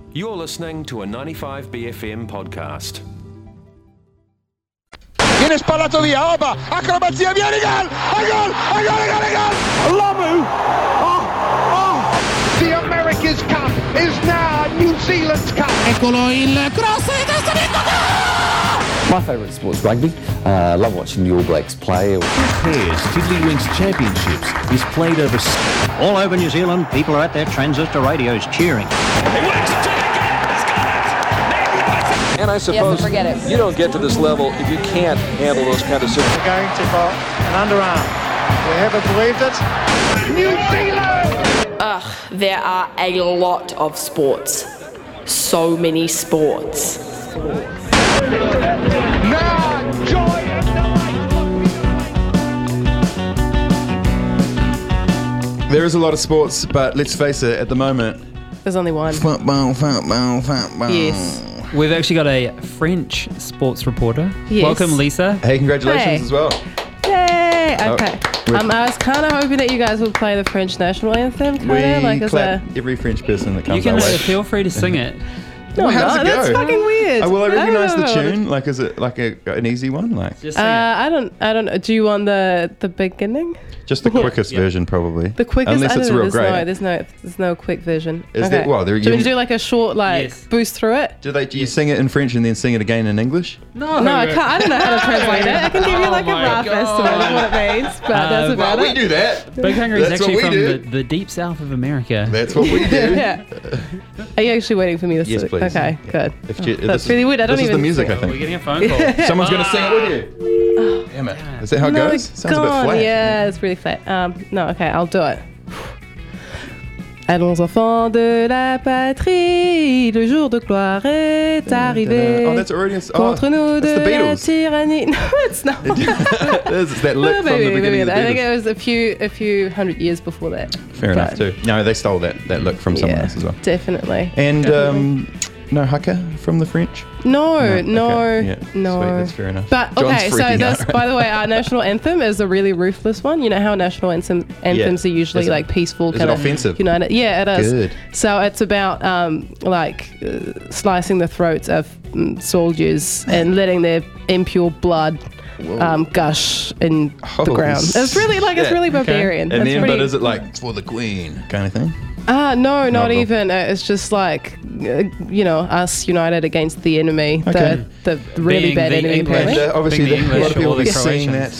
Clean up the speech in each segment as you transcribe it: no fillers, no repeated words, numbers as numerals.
You're listening to a 95BFM podcast. Viene spallato via, Oba, acrobazia, viene gol! A gol! Lamu! The America's Cup is now New Zealand's Cup. Eccolo il cross e testa di My favourite sport's rugby. I love watching the All Blacks play. Pairs Tiddlywinks Championships is played over... All over New Zealand, people are at their transistor radios cheering. And I suppose you don't get to this level if you can't handle those kind of situations. We're going to for an underarm. We haven't believed it. New Zealand! There are a lot of sports. So many sports. Now, joy and delight. There is a lot of sports, but let's face it, at the moment... There's only one. Football. Yes. We've actually got a French sports reporter. Yes. Welcome, Lisa. Hey, congratulations as well. Yay! Okay. I was kind of hoping that you guys would play the French national anthem. We clap every French person that comes our way. You can feel free to sing it. No, how does it go? That's fucking weird. Will I recognise the tune? Like, is it like an easy one? Like, just sing it. I don't know. Do you want the beginning? Just the quickest version, probably. The quickest, unless it's real great. There's no quick version. Is okay. there, do you do like a short boost through it? Do you sing it in French and then sing it again in English? No, I can't. I don't know how to translate it. I can give you like a rough estimate of what it means, but that's about it. We do that. Big Hungry is actually from the deep south of America. That's what we do. Yeah. Are you actually waiting for me to Yes, please. Okay, good. That's really weird. I don't this even. This is the music, I think. We're getting a phone call. Someone's going to sing it with you. Damn it. Is that how it goes? Sounds a bit flat. Yeah, it's really flat. No, okay, I'll do it. Allons enfants de la patrie, le jour de gloire est arrivé. Oh, that's already contre nous de the la Beatles. tyrannie. No, it's not. It's that lick from the beginning of the Beatles. I think it was a few hundred years before that. Fair enough too. No, they stole that look from someone else as well. Definitely. And no haka from the French? No. Okay. Yeah. Sweet, that's fair enough. But okay, so that's by the way, our national anthem is a really ruthless one. You know how national anthems are usually like peaceful, kind of offensive? United. Yeah, it is. Good. So it's about slicing the throats of soldiers and letting their impure blood gush in the ground. It's really it's really barbarian. And then, but is it like for the Queen kind of thing? No, not even. It's just like, us united against the enemy, the really bad enemy. And obviously, a lot of people will be seeing that.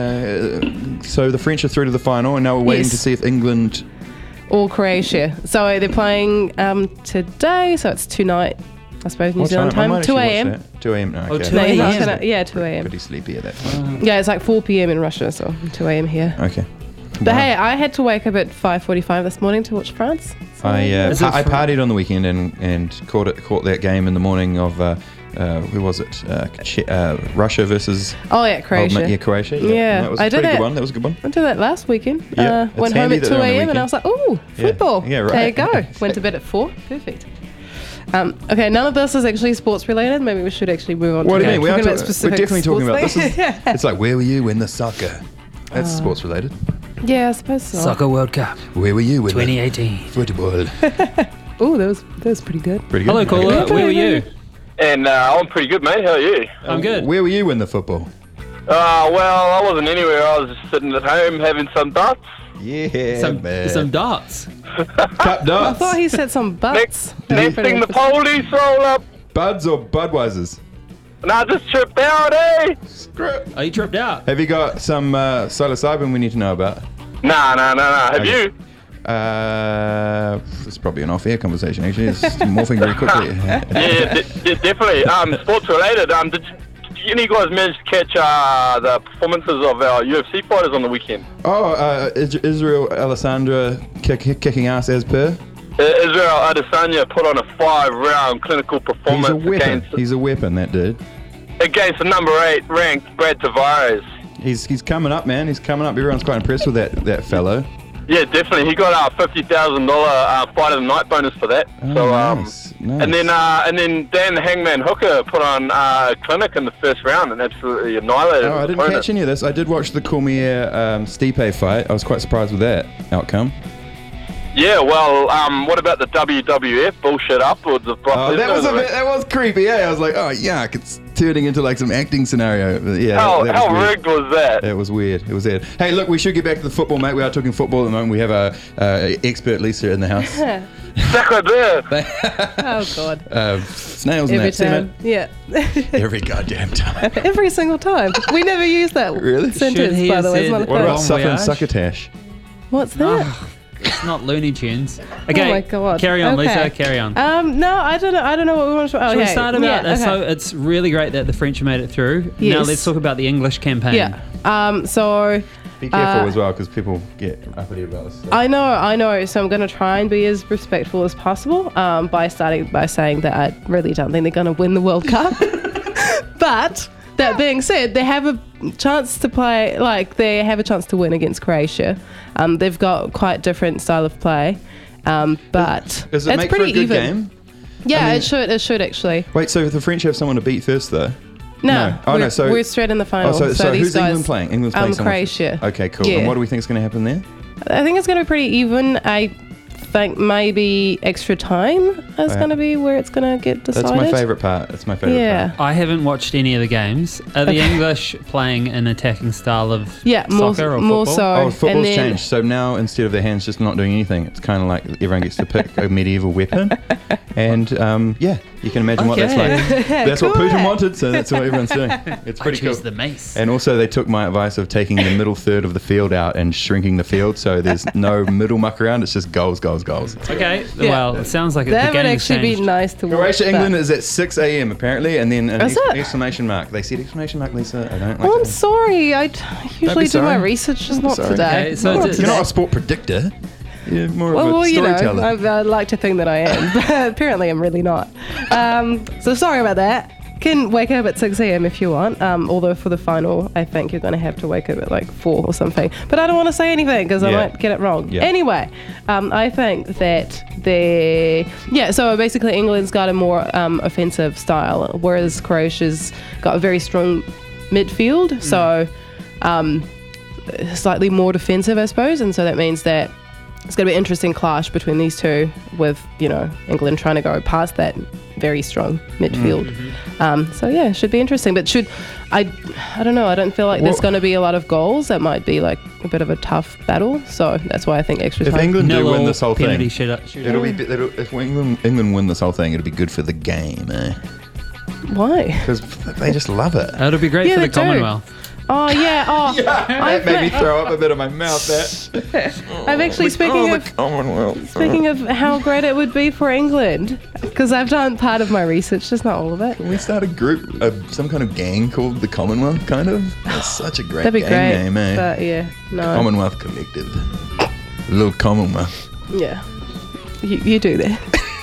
So the French are through to the final, and now we're waiting to see if England or Croatia. So they're playing today. So it's tonight, I suppose, New Zealand time. 2 a.m. 2 a.m. No, okay. Oh, 2 a.m. Yeah, 2 a.m. Pretty sleepy at that time. Yeah, it's like 4 p.m. in Russia, so 2 a.m. here. Okay. But hey, I had to wake up at 5:45 this morning to watch France. So I partied on the weekend and caught that game in the morning of who was it? Russia versus Croatia. Croatia. Yeah, that was I a did pretty that. good one. That was a good one. I did that last weekend. Yeah, went home at 2 a.m. and I was like, "Ooh, football!" Yeah, right. There you go. Went to bed at 4. Perfect. Okay, none of this is actually sports related. Maybe we should actually move on. What to do you mean? we're Definitely talking about this. It's like, where were you when the soccer? That's sports related. Yeah, I suppose so. Soccer World Cup. Where were you when 2018 football? Oh, that was pretty good. Pretty good. Hello, caller. Where were you? And I'm pretty good, mate. How are you? I'm good. Where were you when the football? Well, I wasn't anywhere. I was just sitting at home having some darts. Yeah, some darts. Cup darts. I thought he said some butts. Next thing the police roll up. Buds or Budweisers? Nah, just tripped out, eh? Are you tripped out? Have you got some psilocybin we need to know about? Nah. Have Okay. you? It's probably an off-air conversation, actually. It's morphing very quickly. Yeah, definitely. Sports related. Did any of you guys manage to catch the performances of our UFC fighters on the weekend? Israel Alessandra kicking ass as per? Israel Adesanya put on a 5-round clinical performance. He's a weapon, that dude. Against the number 8 ranked Brad Tavares. He's coming up, man. He's coming up. Everyone's quite impressed with that fellow. Yeah, definitely. He got a $50,000 fight of the night bonus for that. Nice. And then Dan the Hangman Hooker put on a clinic in the first round and absolutely annihilated. I didn't catch any of this. I did watch the Cormier Stipe fight. I was quite surprised with that outcome. Yeah, well, what about the WWF bullshit upwards of Brock Lesnar? That was creepy. Yeah, I was like, oh yuck, it's turning into like some acting scenario. Yeah, how rigged was that? It was weird. It was weird. Hey, look, we should get back to the football, mate. We are talking football at the moment. We have a expert Lisa in the house. Oh God. Snails in Every that. See, mate? time. Yeah. Every goddamn time. Every single time. We never use that Really? sentence, by the way. It's not a What about thing. Suff and Succotash? What's that? It's not Looney Tunes. Okay, Oh my God. carry on, Okay. Lisa. Carry on. No, I don't know what we want to. Shall we start about yeah, okay. So it's really great that the French made it through. Now Yes. let's talk about the English campaign. Yeah. So. Be careful as well, because people get uppity about this stuff. I know. So I'm going to try and be as respectful as possible by starting by saying that I really don't think they're going to win the World Cup. But that being said, they have a chance to play, they have a chance to win against Croatia. They've got quite different style of play, but Does it it's make for pretty a good even. game? Yeah, I mean- it should actually. Wait, so the French have someone to beat first, though? No. Oh, no. So we're straight in the final. So these who's guys, England playing? England's playing someone. Croatia. Okay, cool. Yeah. And what do we think is going to happen there? I think it's going to be pretty even. I think maybe extra time is going to be where it's going to get decided. That's my favourite part. That's my favourite part. I haven't watched any of the games. Are the Okay. English playing an attacking style of soccer or more football? so. Oh, football's and then, changed. So now, instead of their hands just not doing anything, it's kind of like everyone gets to pick a medieval weapon. And, yeah, you can imagine what that's like. That's what Cool. Putin wanted, so that's what everyone's doing. It's pretty cool. Choose the mace. And also, they took my advice of taking the middle third of the field out and shrinking the field, so there's no middle muck around. It's just goals, goals, goals. Okay, Yeah. well, it sounds like the that would game's actually changed. be nice to watch. Croatia, England but- is at 6 a.m. apparently, and then an Is it? exclamation mark. They said exclamation mark, Lisa. I don't like Oh, I'm that. sorry. I usually do my sorry. research, just Don't be not sorry. today. Okay, so Not it's- You're not today. a sport predictor. You're more of Well, a you know, storyteller. I like to think that I am, but apparently I'm really not. So sorry about that. Can wake up at 6 a.m. if you want, although for the final, I think you're going to have to wake up at like 4 or something. But I don't want to say anything because I Yeah. might get it wrong. Yeah. Anyway, I think that so basically England's got a more offensive style, whereas Croatia's got a very strong midfield. So slightly more defensive, I suppose. And so that means that it's going to be an interesting clash between these two with, England trying to go past that very strong midfield. So yeah, should be interesting. But I don't know. I don't feel like there's going to be a lot of goals. That might be like a bit of a tough battle. So that's why I think extra If time. England do 0-0 win this whole penalty thing, shootout. if England win this whole thing, it'll be good for the game, Why? because they just love it. It'll be great Yeah, for the they do. Commonwealth. Oh yeah. Oh, That made me throw up a bit of my mouth. I'm actually speaking of how great it would be for England, because I've done part of my research, just not all of it. Can we start a group, some kind of gang called the Commonwealth? Kind of. That's such a great That'd be great. name, eh? But yeah, no. Commonwealth Collective. Little Commonwealth. Yeah, you do that.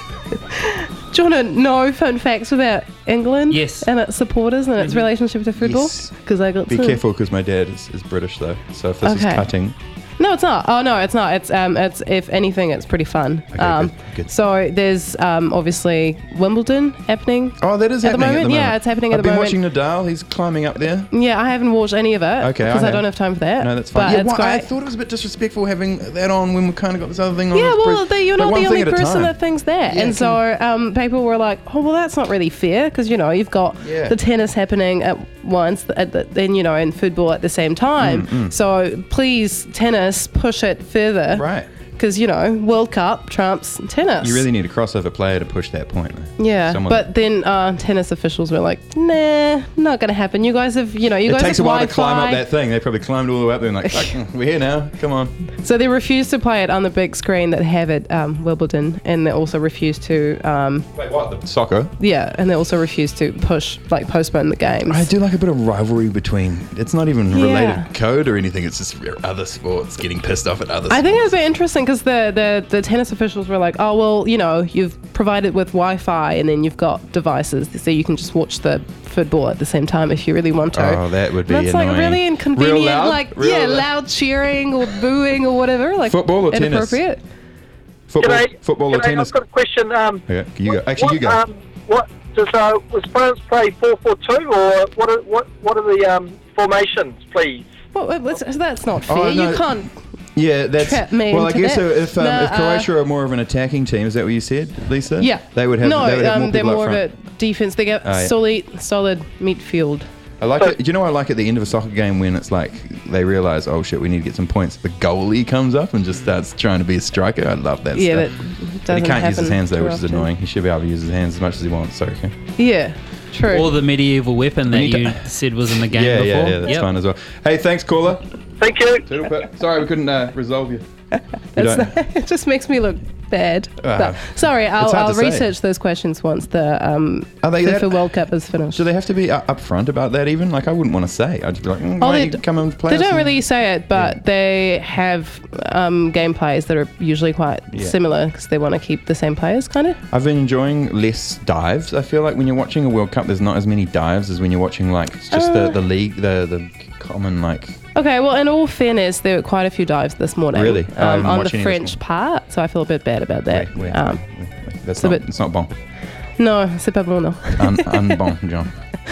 Do you want to know fun facts about England? Yes. And its supporters and its relationship to football? Yes. Because I got Be some. careful, because my dad is British though. So if this is Okay. cutting, No, it's not. Oh no, it's not. It's if anything, it's pretty fun. Okay, good. So there's obviously Wimbledon happening. oh, that is At the happening moment? Yeah, it's happening at I've the been moment. watching Nadal. He's climbing up there. Yeah, I haven't watched any of it. Okay, because I I don't have. have time for that. No, that's fine. But Yeah, it's well, I great. thought it was a bit disrespectful having that on when we kind of got this other thing on. Yeah, It's well, pretty- you're like not one the thing only at a person time. that thinks that. Yeah, and so people were like, oh, well, that's not really fair because, you've got Yeah. the tennis happening at once, then, and football at the same time. So please, tennis, push it further. Right. Because, World Cup trumps tennis. You really need a crossover player to push that point. Yeah, Someone- but then tennis officials were like, nah, not going to happen. You guys have, you It guys takes have a while to Wi-Fi. climb up that thing. They probably climbed all the way up there and like, "Fuck, we're here now. Come on. So they refused to play it on the big screen that they have at Wimbledon, and they also refused to, Wait, what? The soccer? yeah, and they also refused to postpone the games. I do like a bit of rivalry between. It's not even Yeah. related code or anything. It's just other sports getting pissed off at other. I think it sports. would be interesting because the tennis officials were like, oh, well, you've provided with Wi-Fi and then you've got devices so you can just watch the football at the same time if you really want to. Oh, that would be That's annoying. like really inconvenient, Real loud? Real loud. loud cheering or booing or whatever, like Football or tennis? inappropriate. Football or tennis? I've got a question. Okay, you go. Actually, you go. What does France play 4-4-2 or what are the formations, please? Well, that's not fair. Oh, no. You can't. Yeah, that's trap me well. I into guess that. if Croatia are more of an attacking team, is that what you said, Lisa? Yeah, they would have. No, they would have more they're people more up of front. a defense. They got solid midfield. I like it. Do you know what I like at the end of a soccer game when it's like they realise, oh shit, we need to get some points. The goalie comes up and just starts trying to be a striker. I love that stuff. That but doesn't he can't use his hands though, which is often. annoying. He should be able to use his hands as much as he wants. So okay. Yeah, true. Or the medieval weapon that you said was in the game before. Yeah, that's fine as well. Hey, thanks, caller. Thank you. Sorry, we couldn't resolve you. It just makes me look bad. But, sorry, I'll research those questions once the FIFA World Cup is finished. Do they have to be upfront about that even? Like, I wouldn't want to say. I'd just be like, why don't you come and play? They don't really say it, but they have gameplays that are usually quite similar because they want to keep the same players, kind of. I've been enjoying less dives. I feel like when you're watching a World Cup, there's not as many dives as when you're watching like it's just the league, the common like. Okay, well, in all fairness, there were quite a few dives this morning. Really? On the French part, so I feel a bit bad about that. Wait. It's not bon. No, c'est pas bon, no. Unbon, John.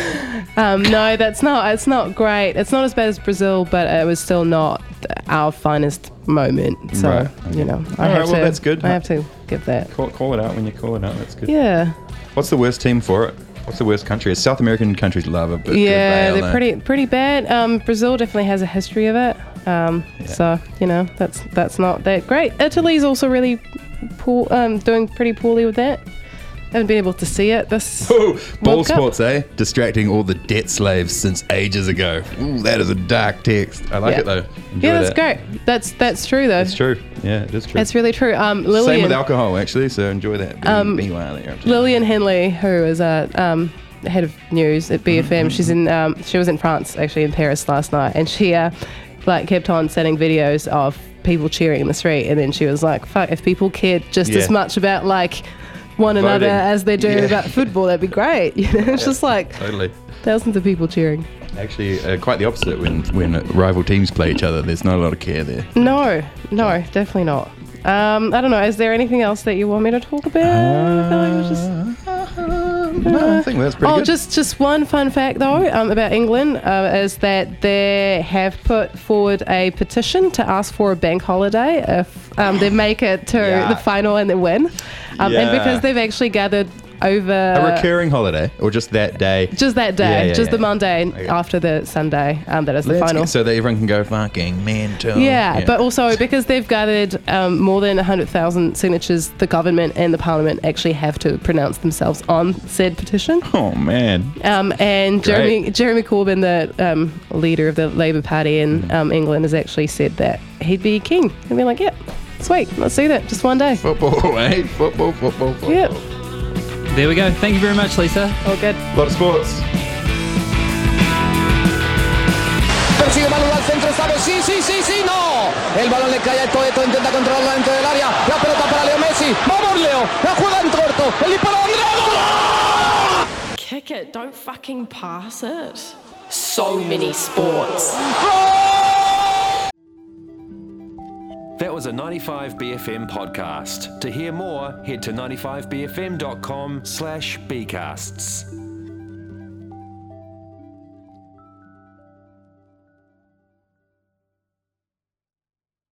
No, that's not. It's not great. It's not as bad as Brazil, but it was still not our finest moment. So, right. you know, that's good. I have to give that. Call it out when you call it out. That's good. Yeah. What's the worst team for it? What's the worst country? South American countries love it. They're pretty bad. Brazil definitely has a history of it. So you know that's not that great. Italy's also really poor, doing pretty poorly with that. Haven't been able to see it this ball sports, distracting all the debt slaves since ages ago. Ooh, that is a dark text. I like it though. Enjoy that's great. That's true though. It's true. Yeah, it is true. It's really true. Lillian, same with alcohol actually. So enjoy that. Lillian Henley, who is a head of news at BFM, she was in France actually, in Paris last night, and she kept on sending videos of people cheering in the street, and then she was like, "Fuck, if people cared just as much about one another as they do about football, that'd be great." You know, it's just totally thousands of people cheering. Actually, quite the opposite. When rival teams play each other, there's not a lot of care there. No, definitely not. I don't know. Is there anything else that you want me to talk about? No, I think that's pretty good. Just one fun fact though about England is that they have put forward a petition to ask for a bank holiday if they make it to the final and they win, and because they've actually gathered over a recurring holiday or just that day. Just that day, the Monday after the Sunday. That is the final, so that everyone can go fucking mental. Yeah, but also because they've gathered more than 100,000 signatures, the government and the parliament actually have to pronounce themselves on said petition. Oh man. And Jeremy Corbyn, the leader of the Labour Party in England, has actually said that he'd be keen. He'd be like, yeah, sweet, let's do that, just one day. Football. Football. Yep. There we go. Thank you very much, Lisa. All good. A lot of sports. Persigue Manu al centro, sabe, sí, no. El balón le cae a Eto'o, intenta controlarlo dentro del área. La pelota para Leo Messi. Vamos, Leo. La juega en corto. El disparo Andrés. Kick it, don't fucking pass it. So many sports. That was a 95BFM podcast. To hear more, head to 95bfm.com/bcasts.